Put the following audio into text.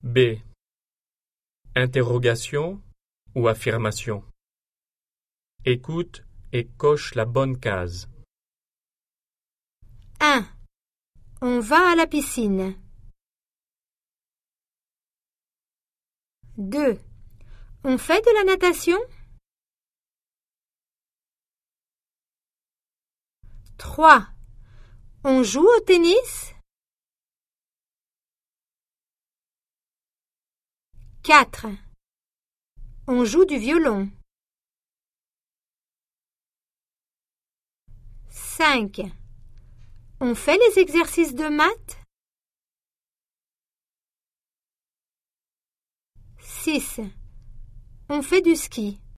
B. Interrogation ou affirmation. Écoute et coche la bonne case. 1. On va à la piscine. 2. On fait de la natation. 3. On joue au tennis. 4. On joue du violon. 5. On fait les exercices de maths. 6. On fait du ski.